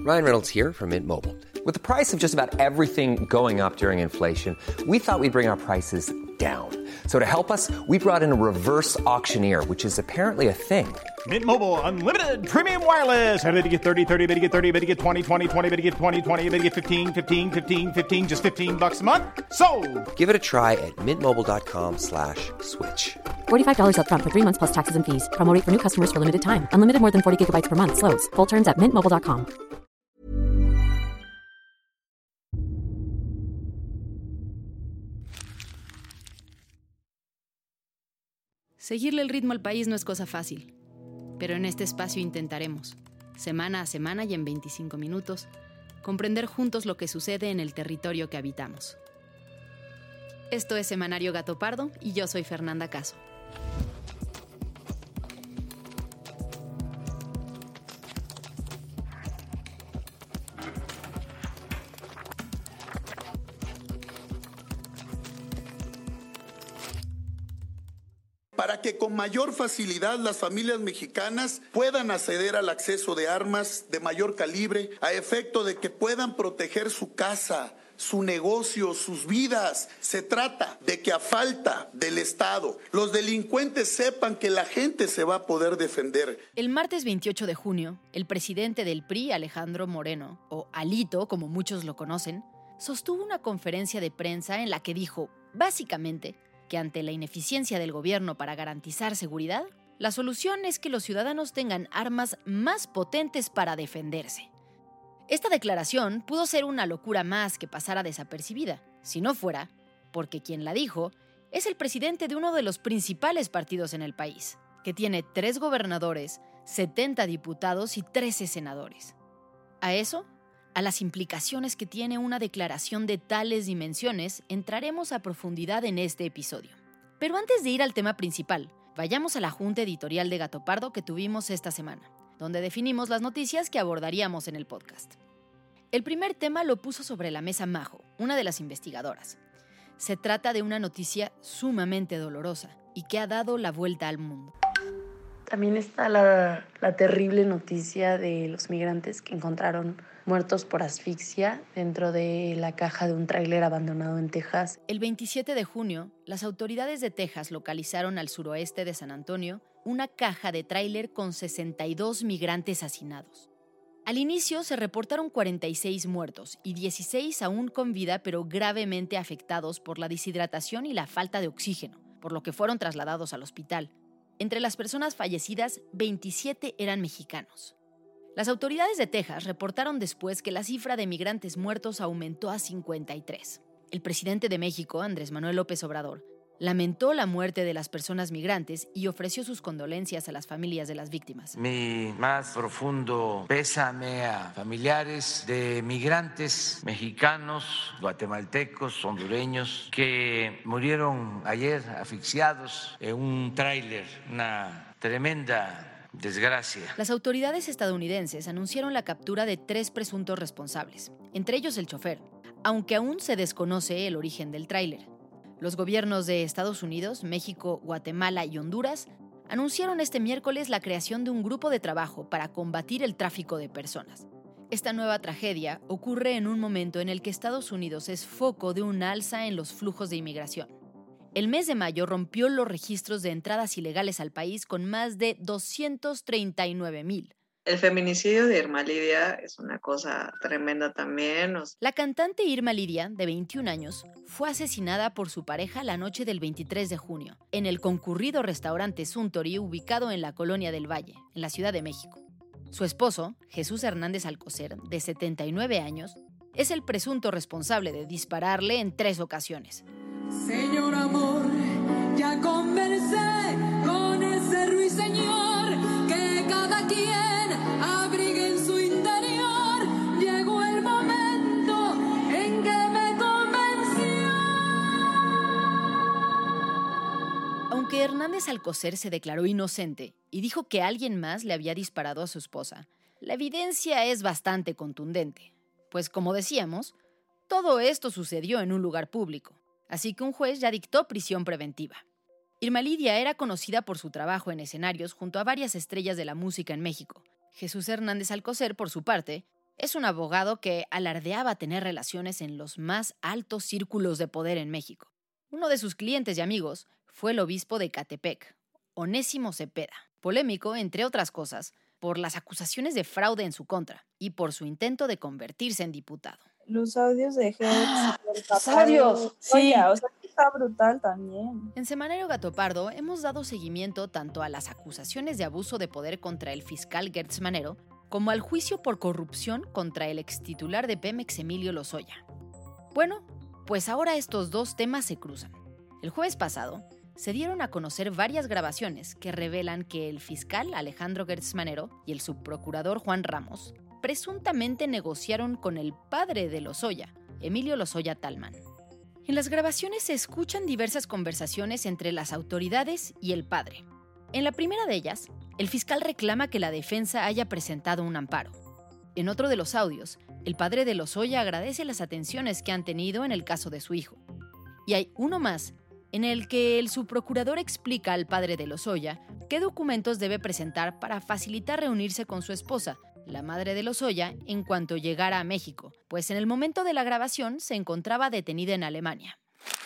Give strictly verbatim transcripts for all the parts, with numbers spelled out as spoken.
Ryan Reynolds here from Mint Mobile. With the price of just about everything going up during inflation, we thought we'd bring our prices down. So to help us, we brought in a reverse auctioneer, which is apparently a thing. Mint Mobile Unlimited Premium Wireless. How to get thirty, thirty, how to get thirty, how to get twenty, twenty, twenty, how to get twenty, twenty, how to get fifteen, fifteen, fifteen, fifteen, just fifteen bucks a month? Sold! Give it a try at mintmobile.com slash switch. forty-five dollars up front for three months plus taxes and fees. Promo rate for new customers for limited time. Unlimited more than forty gigabytes per month. Slows full terms at mint mobile dot com. Seguirle el ritmo al país no es cosa fácil, pero en este espacio intentaremos, semana a semana y en veinticinco minutos, comprender juntos lo que sucede en el territorio que habitamos. Esto es Semanario Gato Pardo y yo soy Fernanda Caso. Para que con mayor facilidad las familias mexicanas puedan acceder al acceso de armas de mayor calibre a efecto de que puedan proteger su casa, su negocio, sus vidas. Se trata de que a falta del Estado, los delincuentes sepan que la gente se va a poder defender. El martes veintiocho de junio, el presidente del P R I, Alejandro Moreno, o Alito, como muchos lo conocen, sostuvo una conferencia de prensa en la que dijo, básicamente, que ante la ineficiencia del gobierno para garantizar seguridad, la solución es que los ciudadanos tengan armas más potentes para defenderse. Esta declaración pudo ser una locura más que pasara desapercibida, si no fuera porque quien la dijo es el presidente de uno de los principales partidos en el país, que tiene tres gobernadores, setenta diputados y trece senadores. A eso, a las implicaciones que tiene una declaración de tales dimensiones, entraremos a profundidad en este episodio. Pero antes de ir al tema principal, vayamos a la junta editorial de Gato Pardo que tuvimos esta semana, donde definimos las noticias que abordaríamos en el podcast. El primer tema lo puso sobre la mesa Majo, una de las investigadoras. Se trata de una noticia sumamente dolorosa y que ha dado la vuelta al mundo. También está la, la terrible noticia de los migrantes que encontraron muertos por asfixia dentro de la caja de un tráiler abandonado en Texas. El veintisiete de junio, las autoridades de Texas localizaron al suroeste de San Antonio una caja de tráiler con sesenta y dos migrantes hacinados. Al inicio se reportaron cuarenta y seis muertos y dieciséis aún con vida pero gravemente afectados por la deshidratación y la falta de oxígeno, por lo que fueron trasladados al hospital. Entre las personas fallecidas, veintisiete eran mexicanos. Las autoridades de Texas reportaron después que la cifra de migrantes muertos aumentó a cincuenta y tres. El presidente de México, Andrés Manuel López Obrador, lamentó la muerte de las personas migrantes y ofreció sus condolencias a las familias de las víctimas. Mi más profundo pésame a familiares de migrantes mexicanos, guatemaltecos, hondureños, que murieron ayer asfixiados en un tráiler, una tremenda desgracia. Las autoridades estadounidenses anunciaron la captura de tres presuntos responsables, entre ellos el chofer, aunque aún se desconoce el origen del tráiler. Los gobiernos de Estados Unidos, México, Guatemala y Honduras anunciaron este miércoles la creación de un grupo de trabajo para combatir el tráfico de personas. Esta nueva tragedia ocurre en un momento en el que Estados Unidos es foco de un alza en los flujos de inmigración. El mes de mayo rompió los registros de entradas ilegales al país con más de doscientos treinta y nueve mil. El feminicidio de Irma Lidia es una cosa tremenda también. La cantante Irma Lidia, de veintiún años, fue asesinada por su pareja la noche del veintitrés de junio, en el concurrido restaurante Suntory ubicado en la Colonia del Valle, en la Ciudad de México. Su esposo, Jesús Hernández Alcocer, de setenta y nueve años, es el presunto responsable de dispararle en tres ocasiones. Señor amor, ya conversé con ese ruiseñor que cada quien abrigue en su interior. Llegó el momento en que me convenció. Aunque Hernández Alcocer se declaró inocente y dijo que alguien más le había disparado a su esposa, la evidencia es bastante contundente, pues como decíamos, todo esto sucedió en un lugar público. Así que un juez ya dictó prisión preventiva. Irma Lidia era conocida por su trabajo en escenarios junto a varias estrellas de la música en México. Jesús Hernández Alcocer, por su parte, Es un abogado que alardeaba tener relaciones en los más altos círculos de poder en México. Uno de sus clientes y amigos fue el obispo de Ecatepec, Onésimo Cepeda, polémico, entre otras cosas, por las acusaciones de fraude en su contra y por su intento de convertirse en diputado. Los audios de Hertz. ¡Los audios! Sí. Oye, o sea, está brutal también. En Semanario Gato Pardo hemos dado seguimiento tanto a las acusaciones de abuso de poder contra el fiscal Gertz Manero como al juicio por corrupción contra el extitular de Pemex, Emilio Lozoya. Bueno, pues ahora estos dos temas se cruzan. El jueves pasado se dieron a conocer varias grabaciones que revelan que el fiscal Alejandro Gertz Manero y el subprocurador Juan Ramos presuntamente negociaron con el padre de Lozoya, Emilio Lozoya Talman. En las grabaciones se escuchan diversas conversaciones entre las autoridades y el padre. En la primera de ellas, el fiscal reclama que la defensa haya presentado un amparo. En otro de los audios, el padre de Lozoya agradece las atenciones que han tenido en el caso de su hijo. Y hay uno más, en el que el subprocurador explica al padre de Lozoya qué documentos debe presentar para facilitar reunirse con su esposa, la madre de Lozoya, en cuanto llegara a México, pues en el momento de la grabación se encontraba detenida en Alemania.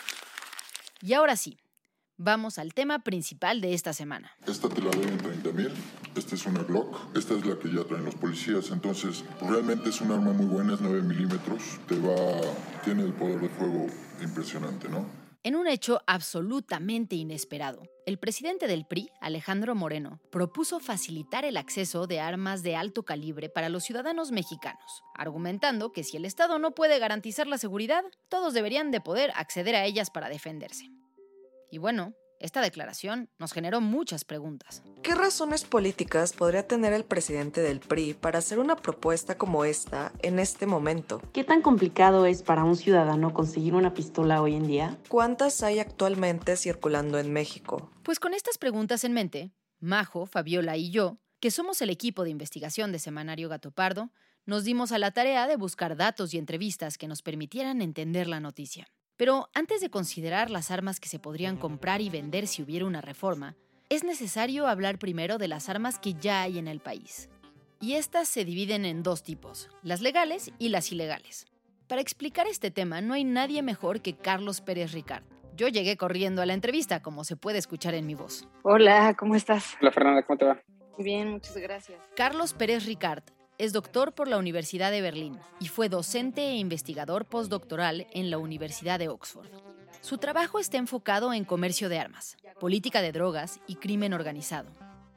Y ahora sí, vamos al tema principal de esta semana. Esta te la doy en treinta mil, esta es una Glock, esta es la que ya traen los policías, entonces realmente es un arma muy buena, es nueve milímetros, te va, tiene el poder de fuego impresionante, ¿no? En un hecho absolutamente inesperado, el presidente del P R I, Alejandro Moreno, propuso facilitar el acceso de armas de alto calibre para los ciudadanos mexicanos, argumentando que si el Estado no puede garantizar la seguridad, todos deberían de poder acceder a ellas para defenderse. Y bueno, esta declaración nos generó muchas preguntas. ¿Qué razones políticas podría tener el presidente del P R I para hacer una propuesta como esta en este momento? ¿Qué tan complicado es para un ciudadano conseguir una pistola hoy en día? ¿Cuántas hay actualmente circulando en México? Pues con estas preguntas en mente, Majo, Fabiola y yo, que somos el equipo de investigación de Semanario Gato Pardo, nos dimos a la tarea de buscar datos y entrevistas que nos permitieran entender la noticia. Pero antes de considerar las armas que se podrían comprar y vender si hubiera una reforma, es necesario hablar primero de las armas que ya hay en el país. Y estas se dividen en dos tipos, las legales y las ilegales. Para explicar este tema no hay nadie mejor que Carlos Pérez Ricard. Yo llegué corriendo a la entrevista, como se puede escuchar en mi voz. Hola, ¿cómo estás? Hola Fernanda, ¿cómo te va? Bien, muchas gracias. Carlos Pérez Ricard es doctor por la Universidad de Berlín y fue docente e investigador postdoctoral en la Universidad de Oxford. Su trabajo está enfocado en comercio de armas, política de drogas y crimen organizado.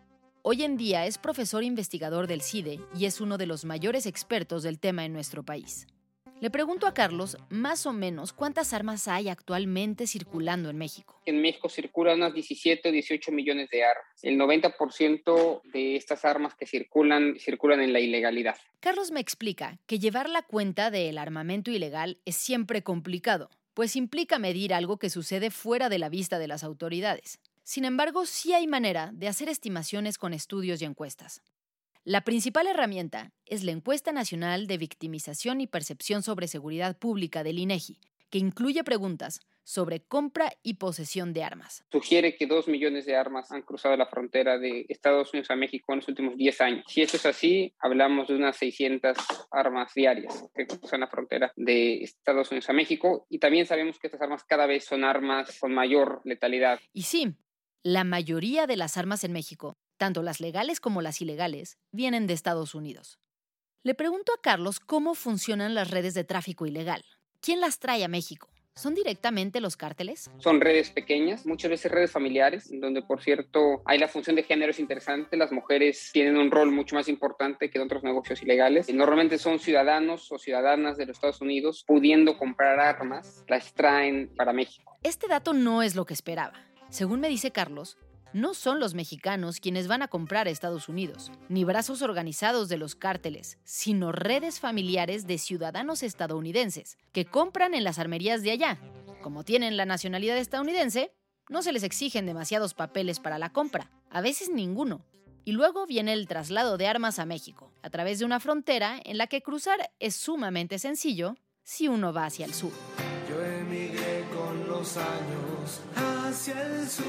Hoy en día es profesor investigador del CIDE y es uno de los mayores expertos del tema en nuestro país. Le pregunto a Carlos más o menos cuántas armas hay actualmente circulando en México. En México circulan unas diecisiete o dieciocho millones de armas. El noventa por ciento de estas armas que circulan, circulan en la ilegalidad. Carlos me explica que llevar la cuenta del armamento ilegal es siempre complicado, pues implica medir algo que sucede fuera de la vista de las autoridades. Sin embargo, sí hay manera de hacer estimaciones con estudios y encuestas. La principal herramienta es la Encuesta Nacional de Victimización y Percepción sobre Seguridad Pública del INEGI, que incluye preguntas sobre compra y posesión de armas. Sugiere que dos millones de armas han cruzado la frontera de Estados Unidos a México en los últimos diez años. Si esto es así, hablamos de unas seiscientas armas diarias que cruzan la frontera de Estados Unidos a México, y también sabemos que estas armas cada vez son armas con mayor letalidad. Y sí, la mayoría de las armas en México, tanto las legales como las ilegales, vienen de Estados Unidos. Le pregunto a Carlos cómo funcionan las redes de tráfico ilegal. ¿Quién las trae a México? ¿Son directamente los cárteles? Son redes pequeñas, muchas veces redes familiares, donde, por cierto, hay la función de género es interesante. Las mujeres tienen un rol mucho más importante que en otros negocios ilegales. Y normalmente son ciudadanos o ciudadanas de los Estados Unidos pudiendo comprar armas, las traen para México. Este dato no es lo que esperaba. Según me dice Carlos, no son los mexicanos quienes van a comprar a Estados Unidos, ni brazos organizados de los cárteles, sino redes familiares de ciudadanos estadounidenses que compran en las armerías de allá. Como tienen la nacionalidad estadounidense, no se les exigen demasiados papeles para la compra, a veces ninguno. Y luego viene el traslado de armas a México, a través de una frontera en la que cruzar es sumamente sencillo si uno va hacia el sur. Yo emigré con los años hacia el sur.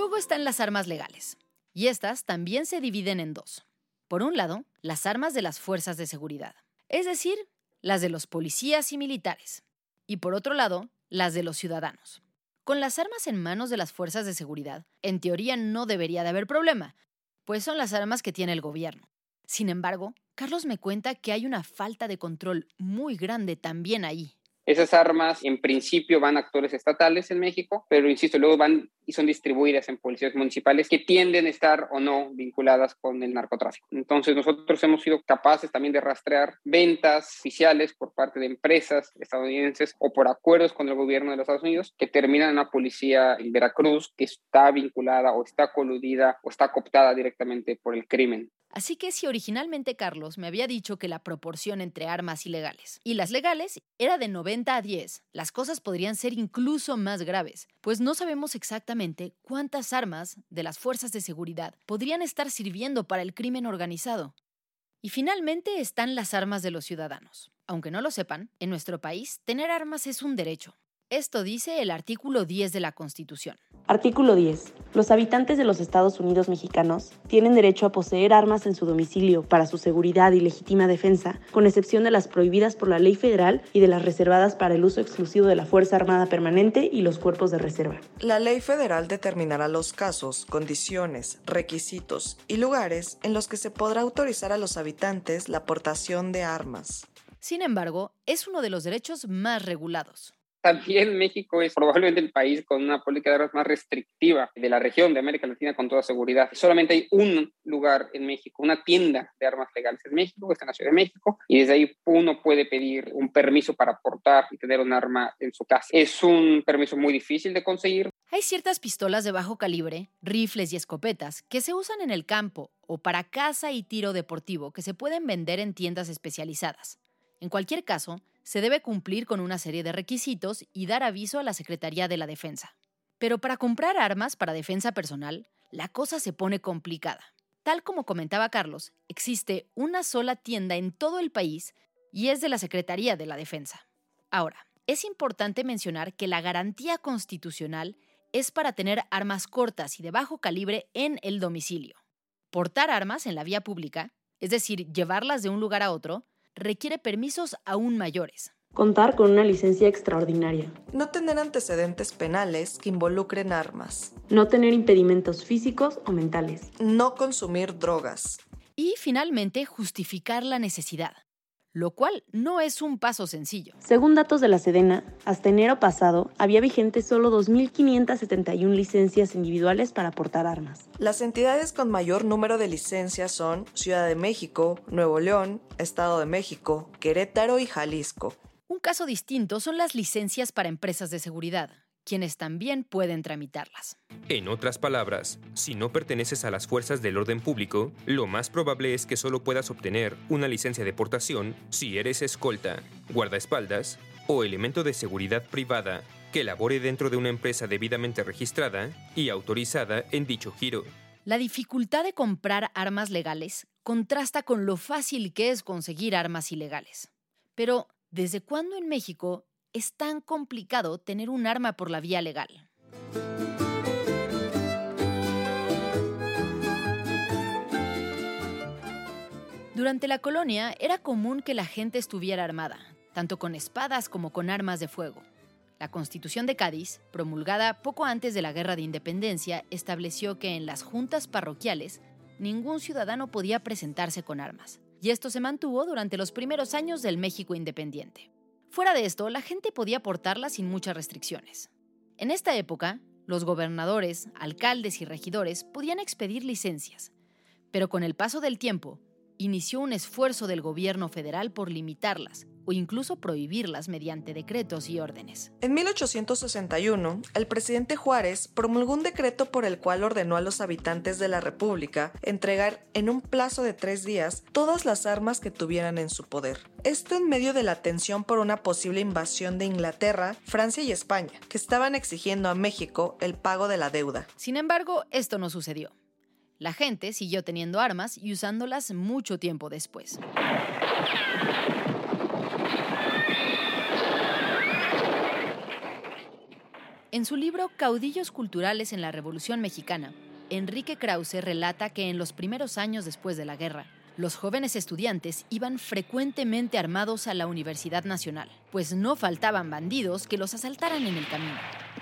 Luego están las armas legales, y estas también se dividen en dos. Por un lado, las armas de las fuerzas de seguridad, es decir, las de los policías y militares, y por otro lado, las de los ciudadanos. Con las armas en manos de las fuerzas de seguridad, en teoría no debería de haber problema, pues son las armas que tiene el gobierno. Sin embargo, Carlos me cuenta que hay una falta de control muy grande también ahí. Esas armas en principio van a actores estatales en México, pero insisto, luego van y son distribuidas en policías municipales que tienden a estar o no vinculadas con el narcotráfico. Entonces nosotros hemos sido capaces también de rastrear ventas oficiales por parte de empresas estadounidenses o por acuerdos con el gobierno de los Estados Unidos que terminan en una policía en Veracruz que está vinculada o está coludida o está cooptada directamente por el crimen. Así que si originalmente Carlos me había dicho que la proporción entre armas ilegales y las legales era de noventa a diez, las cosas podrían ser incluso más graves, pues no sabemos exactamente cuántas armas de las fuerzas de seguridad podrían estar sirviendo para el crimen organizado. Y finalmente están las armas de los ciudadanos. Aunque no lo sepan, en nuestro país tener armas es un derecho. Esto dice el artículo diez de la Constitución. Artículo diez. Los habitantes de los Estados Unidos mexicanos tienen derecho a poseer armas en su domicilio para su seguridad y legítima defensa, con excepción de las prohibidas por la ley federal y de las reservadas para el uso exclusivo de la Fuerza Armada Permanente y los cuerpos de reserva. La ley federal determinará los casos, condiciones, requisitos y lugares en los que se podrá autorizar a los habitantes la aportación de armas. Sin embargo, es uno de los derechos más regulados. También México es probablemente el país con una política de armas más restrictiva de la región de América Latina con toda seguridad. Solamente hay un lugar en México, una tienda de armas legales en México, que está en la Ciudad de México, y desde ahí uno puede pedir un permiso para portar y tener un arma en su casa. Es un permiso muy difícil de conseguir. Hay ciertas pistolas de bajo calibre, rifles y escopetas que se usan en el campo o para caza y tiro deportivo que se pueden vender en tiendas especializadas. En cualquier caso, se debe cumplir con una serie de requisitos y dar aviso a la Secretaría de la Defensa. Pero para comprar armas para defensa personal, la cosa se pone complicada. Tal como comentaba Carlos, existe una sola tienda en todo el país y es de la Secretaría de la Defensa. Ahora, es importante mencionar que la garantía constitucional es para tener armas cortas y de bajo calibre en el domicilio. Portar armas en la vía pública, es decir, llevarlas de un lugar a otro, requiere permisos aún mayores. Contar con una licencia extraordinaria. No tener antecedentes penales que involucren armas. No tener impedimentos físicos o mentales. No consumir drogas. Y finalmente, justificar la necesidad, lo cual no es un paso sencillo. Según datos de la Sedena, hasta enero pasado había vigentes solo dos mil quinientas setenta y una licencias individuales para portar armas. Las entidades con mayor número de licencias son Ciudad de México, Nuevo León, Estado de México, Querétaro y Jalisco. Un caso distinto son las licencias para empresas de seguridad, quienes también pueden tramitarlas. En otras palabras, si no perteneces a las fuerzas del orden público, lo más probable es que solo puedas obtener una licencia de portación si eres escolta, guardaespaldas o elemento de seguridad privada que labore dentro de una empresa debidamente registrada y autorizada en dicho giro. La dificultad de comprar armas legales contrasta con lo fácil que es conseguir armas ilegales. Pero, ¿desde cuándo en México es tan complicado tener un arma por la vía legal? Durante la colonia era común que la gente estuviera armada, tanto con espadas como con armas de fuego. La Constitución de Cádiz, promulgada poco antes de la Guerra de Independencia, estableció que en las juntas parroquiales ningún ciudadano podía presentarse con armas, y esto se mantuvo durante los primeros años del México independiente. Fuera de esto, la gente podía portarlas sin muchas restricciones. En esta época, los gobernadores, alcaldes y regidores podían expedir licencias, pero con el paso del tiempo, inició un esfuerzo del gobierno federal por limitarlas o incluso prohibirlas mediante decretos y órdenes. En mil ochocientos sesenta y uno, el presidente Juárez promulgó un decreto por el cual ordenó a los habitantes de la República entregar en un plazo de tres días todas las armas que tuvieran en su poder. Esto en medio de la tensión por una posible invasión de Inglaterra, Francia y España, que estaban exigiendo a México el pago de la deuda. Sin embargo, esto no sucedió. La gente siguió teniendo armas y usándolas mucho tiempo después. En su libro Caudillos culturales en la Revolución Mexicana, Enrique Krause relata que en los primeros años después de la guerra, los jóvenes estudiantes iban frecuentemente armados a la Universidad Nacional, pues no faltaban bandidos que los asaltaran en el camino.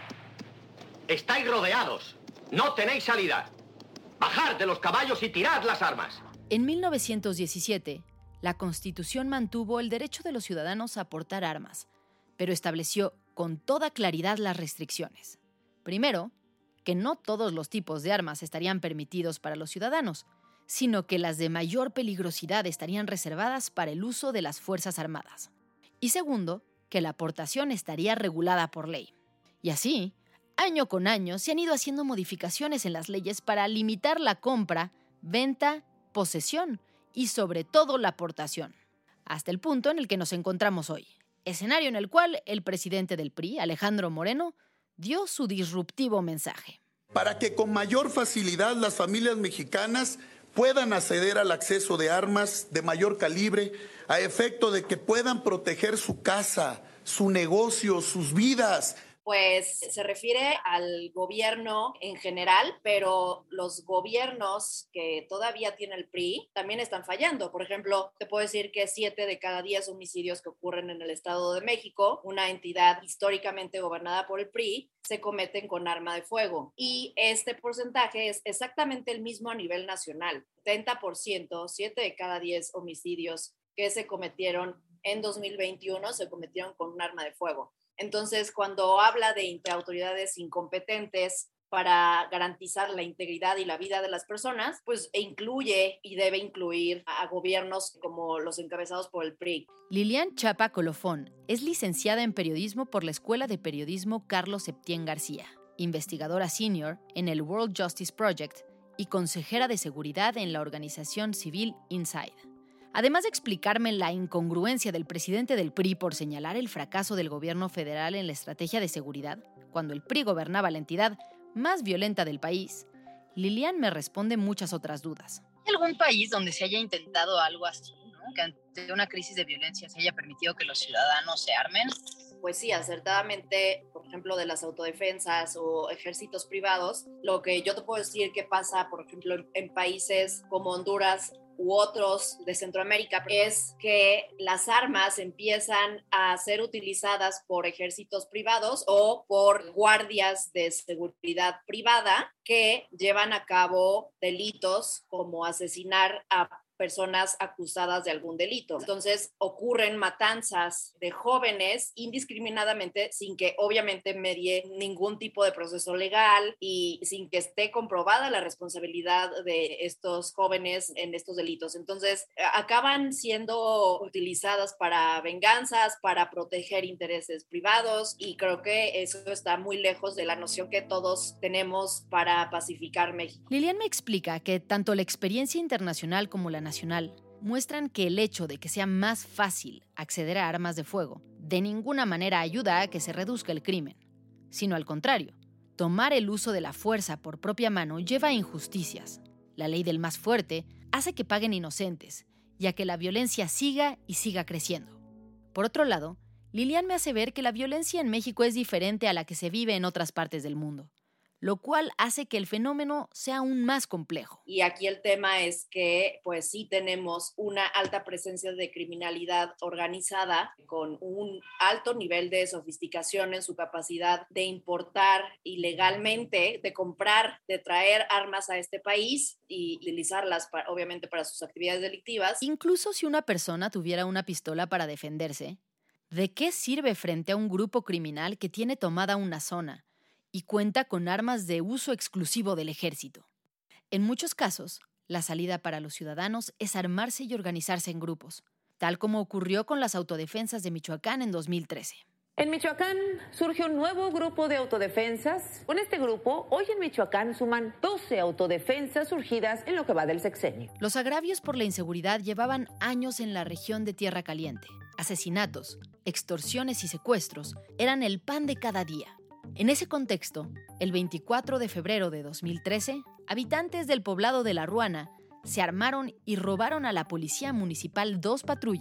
Estáis rodeados. No tenéis salida. Bajad de los caballos y tirad las armas. En mil novecientos diecisiete, la Constitución mantuvo el derecho de los ciudadanos a portar armas, pero estableció con toda claridad las restricciones. Primero, que no todos los tipos de armas estarían permitidos para los ciudadanos, sino que las de mayor peligrosidad estarían reservadas para el uso de las Fuerzas Armadas. Y segundo, que la aportación estaría regulada por ley. Y así, año con año, se han ido haciendo modificaciones en las leyes para limitar la compra, venta, posesión y sobre todo la aportación, hasta el punto en el que nos encontramos hoy, escenario en el cual el presidente del P R I, Alejandro Moreno, dio su disruptivo mensaje. Para que con mayor facilidad las familias mexicanas puedan acceder al acceso de armas de mayor calibre a efecto de que puedan proteger su casa, su negocio, sus vidas. Pues se refiere al gobierno en general, pero los gobiernos que todavía tiene el P R I también están fallando. Por ejemplo, te puedo decir que siete de cada diez homicidios que ocurren en el Estado de México, una entidad históricamente gobernada por el P R I, se cometen con arma de fuego. Y este porcentaje es exactamente el mismo a nivel nacional. setenta por ciento, siete de cada diez homicidios que se cometieron en dos mil veintiuno se cometieron con un arma de fuego. Entonces, cuando habla de autoridades incompetentes para garantizar la integridad y la vida de las personas, pues incluye y debe incluir a gobiernos como los encabezados por el P R I. Lilian Chapa Colofón es licenciada en periodismo por la Escuela de Periodismo Carlos Septién García, investigadora senior en el World Justice Project y consejera de seguridad en la organización civil Inside. Además de explicarme la incongruencia del presidente del P R I por señalar el fracaso del gobierno federal en la estrategia de seguridad, cuando el P R I gobernaba la entidad más violenta del país, Lilian me responde muchas otras dudas. ¿Hay algún país donde se haya intentado algo así, ¿no? Que ante una crisis de violencia se haya permitido que los ciudadanos se armen? Pues sí, acertadamente, por ejemplo, de las autodefensas o ejércitos privados, lo que yo te puedo decir que pasa, por ejemplo, en, en países como Honduras u otros de Centroamérica, es que las armas empiezan a ser utilizadas por ejércitos privados o por guardias de seguridad privada que llevan a cabo delitos como asesinar a personas acusadas de algún delito. Entonces ocurren matanzas de jóvenes indiscriminadamente sin que obviamente medie ningún tipo de proceso legal y sin que esté comprobada la responsabilidad de estos jóvenes en estos delitos. Entonces acaban siendo utilizadas para venganzas, para proteger intereses privados y creo que eso está muy lejos de la noción que todos tenemos para pacificar México. Lilian me explica que tanto la experiencia internacional como la nacional muestran que el hecho de que sea más fácil acceder a armas de fuego de ninguna manera ayuda a que se reduzca el crimen, sino al contrario, tomar el uso de la fuerza por propia mano lleva a injusticias. La ley del más fuerte hace que paguen inocentes y a que la violencia siga y siga creciendo. Por otro lado, Lilian me hace ver que la violencia en México es diferente a la que se vive en otras partes del mundo, lo cual hace que el fenómeno sea aún más complejo. Y aquí el tema es que pues sí tenemos una alta presencia de criminalidad organizada con un alto nivel de sofisticación en su capacidad de importar ilegalmente, de comprar, de traer armas a este país y utilizarlas para, obviamente para sus actividades delictivas. Incluso si una persona tuviera una pistola para defenderse, ¿de qué sirve frente a un grupo criminal que tiene tomada una zona y cuenta con armas de uso exclusivo del ejército? En muchos casos, la salida para los ciudadanos es armarse y organizarse en grupos, tal como ocurrió con las autodefensas de Michoacán en dos mil trece. En Michoacán surge un nuevo grupo de autodefensas. Con este grupo, hoy en Michoacán suman doce autodefensas surgidas en lo que va del sexenio. Los agravios por la inseguridad llevaban años en la región de Tierra Caliente. Asesinatos, extorsiones y secuestros eran el pan de cada día. En ese contexto, el veinticuatro de febrero de dos mil trece, habitantes del poblado de La Ruana se armaron y robaron a la policía municipal dos patrullas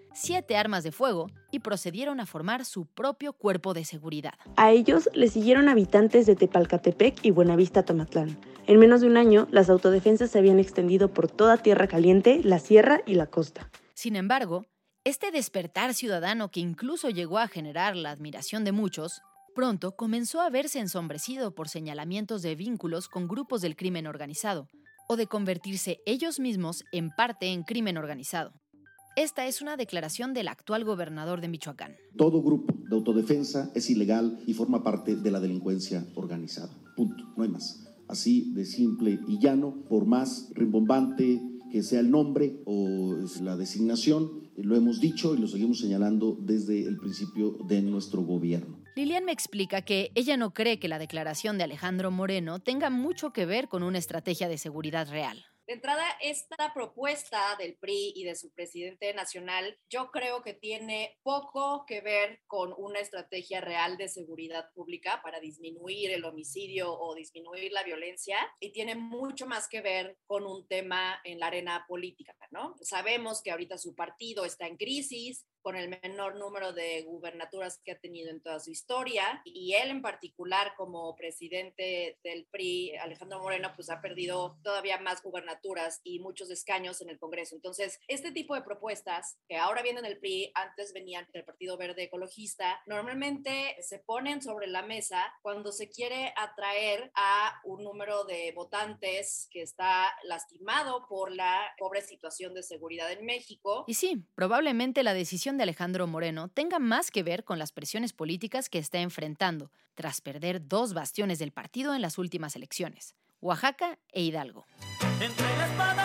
siete armas de fuego y procedieron a formar su propio cuerpo de seguridad. A ellos le siguieron habitantes de Tepalcatepec y Buenavista Tamatlán. En menos de un año, las autodefensas se habían extendido por toda Tierra Caliente, la sierra y la costa. Sin embargo, este despertar ciudadano que incluso llegó a generar la admiración de muchos, pronto comenzó a verse ensombrecido por señalamientos de vínculos con grupos del crimen organizado, o de convertirse ellos mismos en parte en crimen organizado. Esta es una declaración del actual gobernador de Michoacán. Todo grupo de autodefensa es ilegal y forma parte de la delincuencia organizada. Punto. No hay más. Así de simple y llano, por más rimbombante que sea el nombre o la designación, lo hemos dicho y lo seguimos señalando desde el principio de nuestro gobierno. Lilian me explica que ella no cree que la declaración de Alejandro Moreno tenga mucho que ver con una estrategia de seguridad real. De entrada, esta propuesta del P R I y de su presidente nacional, yo creo que tiene poco que ver con una estrategia real de seguridad pública para disminuir el homicidio o disminuir la violencia, y tiene mucho más que ver con un tema en la arena política, ¿no? Sabemos que ahorita su partido está en crisis, con el menor número de gubernaturas que ha tenido en toda su historia, y él en particular como presidente del P R I, Alejandro Moreno, pues ha perdido todavía más gubernaturas y muchos escaños en el Congreso. Entonces, este tipo de propuestas que ahora vienen del P R I, antes venían del Partido Verde Ecologista, normalmente se ponen sobre la mesa cuando se quiere atraer a un número de votantes que está lastimado por la pobre situación de seguridad en México. Y sí, probablemente la decisión de Alejandro Moreno tenga más que ver con las presiones políticas que está enfrentando tras perder dos bastiones del partido en las últimas elecciones, Oaxaca e Hidalgo. Entre la espada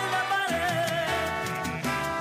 y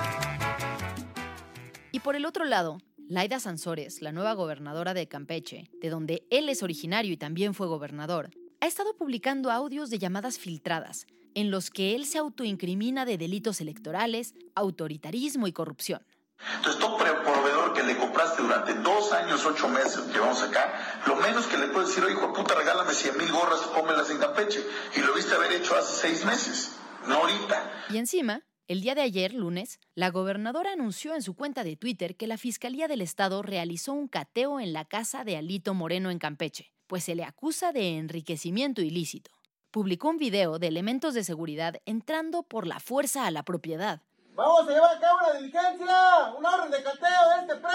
la pared. Y por el otro lado, Laida Sansores, la nueva gobernadora de Campeche, de donde él es originario y también fue gobernador, ha estado publicando audios de llamadas filtradas en los que él se autoincrimina de delitos electorales, autoritarismo y corrupción. Entonces, todo proveedor que le compraste durante dos años, ocho meses, que llevamos acá, lo menos que le puedes decir, oye, hijo de puta, regálame cien mil gorras, pónmelas en Campeche. Y lo viste haber hecho hace seis meses, no ahorita. Y encima, el día de ayer, lunes, la gobernadora anunció en su cuenta de Twitter que la Fiscalía del Estado realizó un cateo en la casa de Alito Moreno en Campeche, pues se le acusa de enriquecimiento ilícito. Publicó un video de elementos de seguridad entrando por la fuerza a la propiedad. ¡Vamos a llevar a cabo una diligencia! ¡Un orden de cateo de este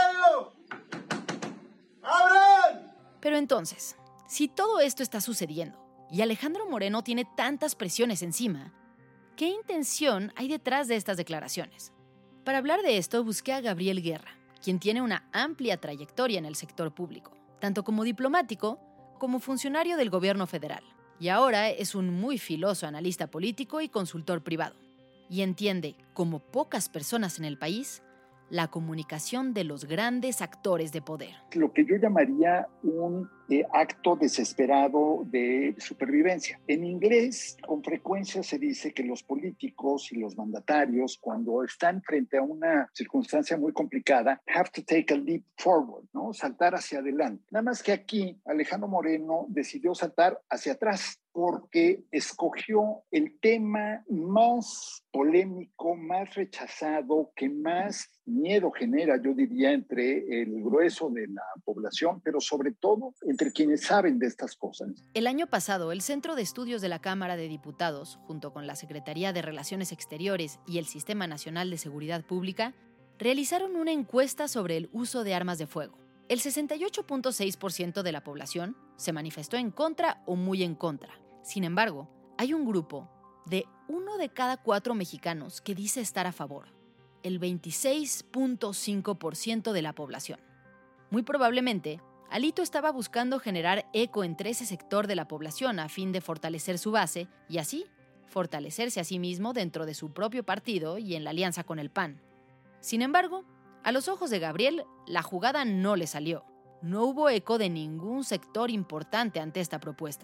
predio! ¡Abran! Pero entonces, si todo esto está sucediendo y Alejandro Moreno tiene tantas presiones encima, ¿qué intención hay detrás de estas declaraciones? Para hablar de esto, busqué a Gabriel Guerra, quien tiene una amplia trayectoria en el sector público, tanto como diplomático como funcionario del gobierno federal. Y ahora es un muy filoso analista político y consultor privado. Y entiende, como pocas personas en el país, la comunicación de los grandes actores de poder. Lo que yo llamaría un eh, acto desesperado de supervivencia. En inglés, con frecuencia se dice que los políticos y los mandatarios, cuando están frente a una circunstancia muy complicada, have to take a leap forward, ¿no? Saltar hacia adelante. Nada más que aquí, Alejandro Moreno decidió saltar hacia atrás, porque escogió el tema más polémico, más rechazado, que más miedo genera, yo diría, entre el grueso de la población, pero sobre todo entre quienes saben de estas cosas. El año pasado, el Centro de Estudios de la Cámara de Diputados, junto con la Secretaría de Relaciones Exteriores y el Sistema Nacional de Seguridad Pública, realizaron una encuesta sobre el uso de armas de fuego. El sesenta y ocho punto seis por ciento de la población se manifestó en contra o muy en contra. Sin embargo, hay un grupo de uno de cada cuatro mexicanos que dice estar a favor, el veintiséis punto cinco por ciento de la población. Muy probablemente, Alito estaba buscando generar eco entre ese sector de la población a fin de fortalecer su base y así fortalecerse a sí mismo dentro de su propio partido y en la alianza con el P A N. Sin embargo, a los ojos de Gabriel, la jugada no le salió. No hubo eco de ningún sector importante ante esta propuesta.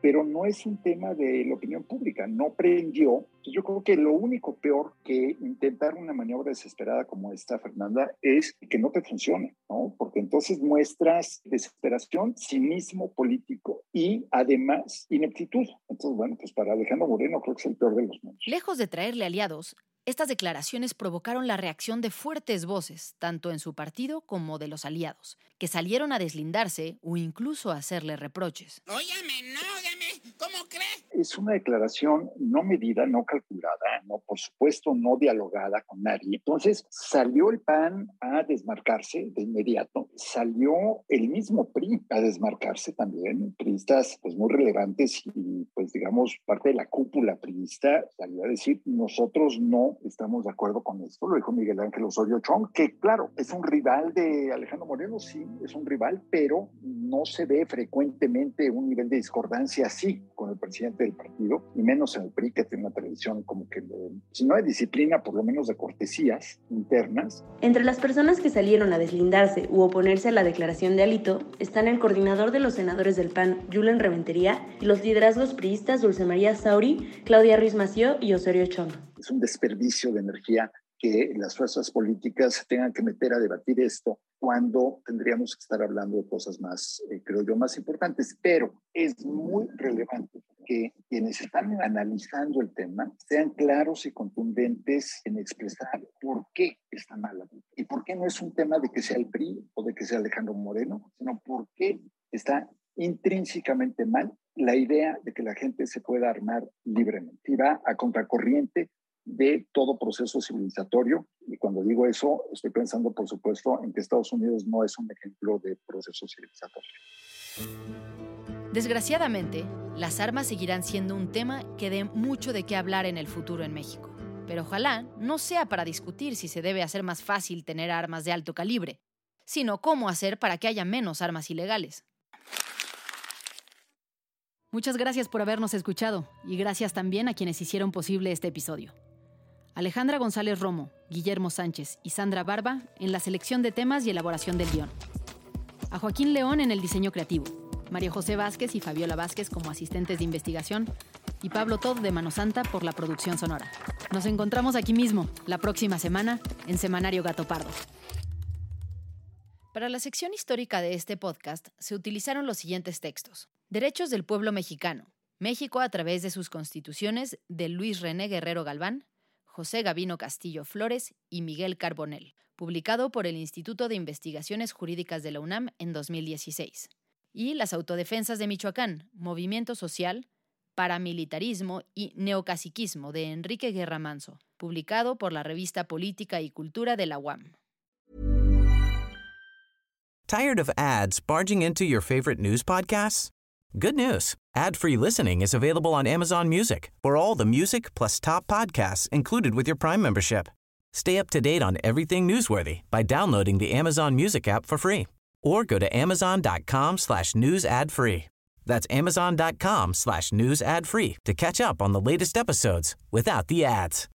pero no es un tema de la opinión pública, no prendió. Yo creo que lo único peor que intentar una maniobra desesperada como esta, Fernanda, es que no te funcione, ¿no? Porque entonces muestras desesperación, cinismo político y además ineptitud. Entonces, bueno, pues para Alejandro Moreno creo que es el peor de los mundos. Lejos de traerle aliados, estas declaraciones provocaron la reacción de fuertes voces, tanto en su partido como de los aliados, que salieron a deslindarse o incluso a hacerle reproches. Óyame, no, óyame, ¿cómo crees? Es una declaración no medida, no calculada, no, por supuesto no dialogada con nadie. Entonces salió el P A N a desmarcarse de inmediato, salió el mismo P R I a desmarcarse también, priistas pues muy relevantes y pues digamos parte de la cúpula priista salió a decir nosotros no estamos de acuerdo con esto, lo dijo Miguel Ángel Osorio Chong, que claro, es un rival de Alejandro Moreno, sí, es un rival, pero no se ve frecuentemente un nivel de discordancia así con el presidente del partido, y menos en el P R I, que tiene una tradición como que, de, si no de disciplina, por lo menos de cortesías internas. Entre las personas que salieron a deslindarse u oponerse a la declaración de Alito están el coordinador de los senadores del P A N, Julen Rementería, y los liderazgos priistas Dulce María Sauri, Claudia Ruiz Massieu y Osorio Chong. Es un desperdicio de energía que las fuerzas políticas tengan que meter a debatir esto cuando tendríamos que estar hablando de cosas más, eh, creo yo, más importantes. Pero es muy relevante que quienes están analizando el tema sean claros y contundentes en expresar por qué está mal y por qué no es un tema de que sea el P R I o de que sea Alejandro Moreno, sino por qué está intrínsecamente mal la idea de que la gente se pueda armar libremente y va a contracorriente de todo proceso civilizatorio. Y cuando digo eso, estoy pensando, por supuesto, en que Estados Unidos no es un ejemplo de proceso civilizatorio. Desgraciadamente, las armas seguirán siendo un tema que dé mucho de qué hablar en el futuro en México. Pero ojalá no sea para discutir si se debe hacer más fácil tener armas de alto calibre, sino cómo hacer para que haya menos armas ilegales. Muchas gracias por habernos escuchado y gracias también a quienes hicieron posible este episodio. Alejandra González Romo, Guillermo Sánchez y Sandra Barba en la selección de temas y elaboración del guión. A Joaquín León en el diseño creativo, María José Vázquez y Fabiola Vázquez como asistentes de investigación y Pablo Todd de Mano Santa por la producción sonora. Nos encontramos aquí mismo, la próxima semana, en Semanario Gato Pardo. Para la sección histórica de este podcast se utilizaron los siguientes textos. Derechos del pueblo mexicano. México a través de sus constituciones de Luis René Guerrero Galván, José Gavino Castillo Flores y Miguel Carbonell, publicado por el Instituto de Investigaciones Jurídicas de la UNAM en dos mil dieciséis. Y Las autodefensas de Michoacán, Movimiento Social, Paramilitarismo y Neocaciquismo de Enrique Guerra Manso, publicado por la revista Política y Cultura de la U A M. Tired of ads barging into your favorite news podcasts? Good news. Ad-free listening is available on Amazon Music for all the music plus top podcasts included with your Prime membership. Stay up to date on everything newsworthy by downloading the Amazon Music app for free or go to amazon.com slash news ad free. That's amazon.com slash news ad free to catch up on the latest episodes without the ads.